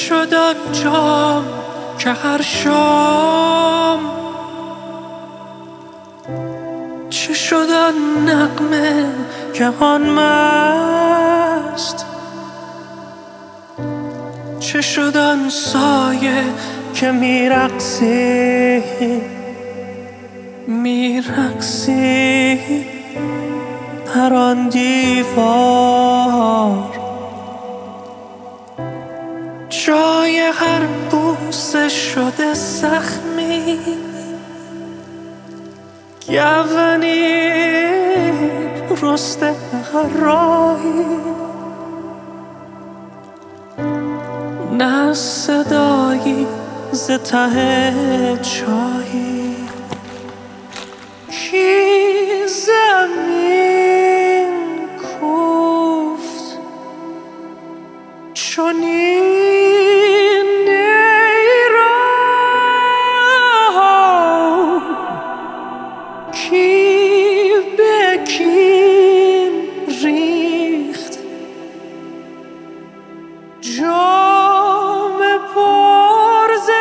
شد آنجام که هر شام، چه شد آن نغمه که آن مست، چه شد آن سایه که میرقصی در آن دیوار. جای هر بوسه شده زخمی، گونی رسته هر راهی، نه صدایی ز ته چاهی. کی زمین کوفت چنین نیرام، کی به کین ریخت جام پر ز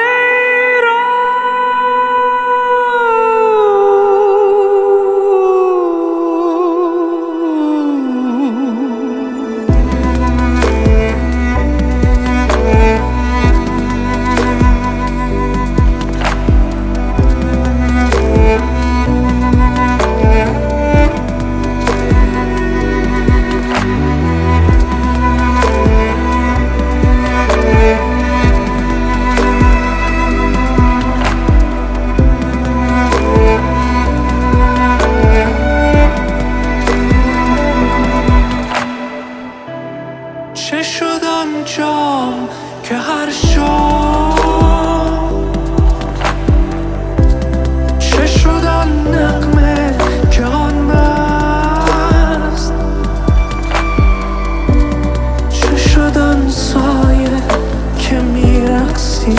چه شد آن جام که هر شام، چه شد آن نغمه که آن مست، چه شد آن سایه که میرقصی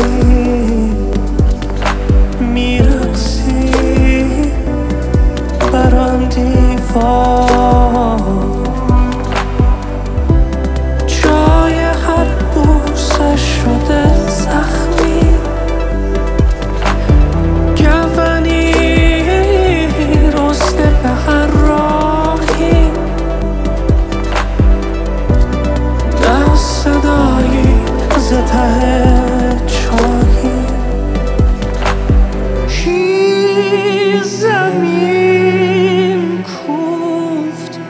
بر آن دیوار. شده زخمی، گونی رسته به هر راهی، نه صدایی ز ته چاهی. کی زمین کوفت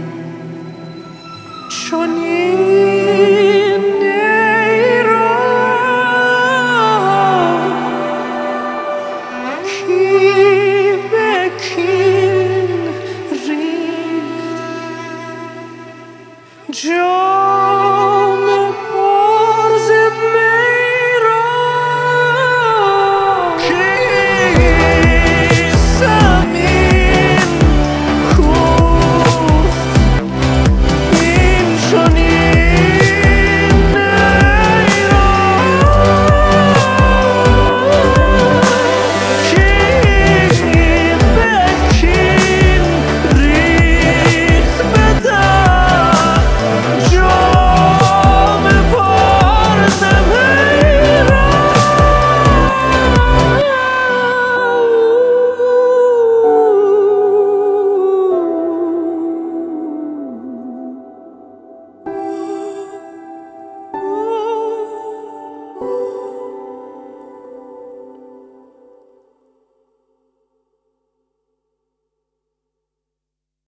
چنین joy.